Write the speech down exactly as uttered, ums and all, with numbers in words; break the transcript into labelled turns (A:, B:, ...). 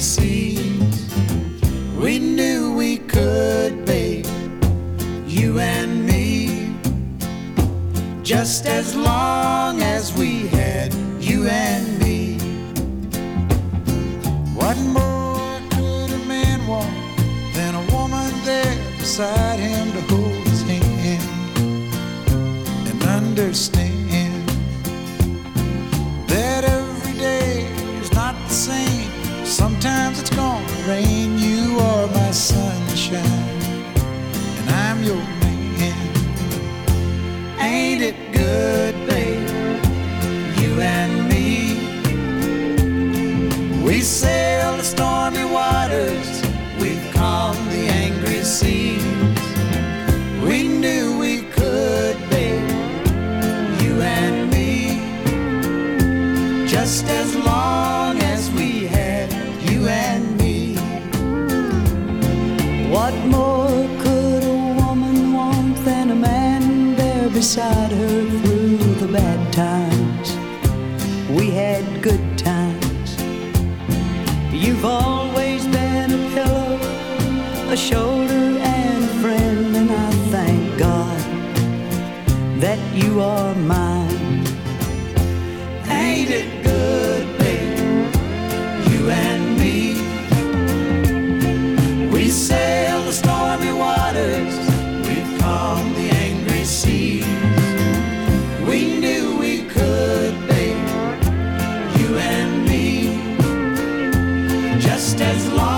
A: seas. We knew we could, babe, you and me, just as long as we had you and me. What more could a man want than a woman there beside him to hold his hand and understand that every day is not the same. Sometimes it's gonna rain. You are my sunshine and I'm your man. Ain't it good, babe, you and me? We sail the stormy waters, we've calmed the angry seas. We knew we could, babe, you and me, just as long as we had you and me.
B: What more could a woman want than a man there beside her through the bad times? We had good times. You've always been a pillow, a shoulder and a friend, and I thank God that you are mine.
A: Ain't it good, babe, you and me? We sail the stormy waters, we've calmed the angry seas. We knew we could, babe, you and me, just as long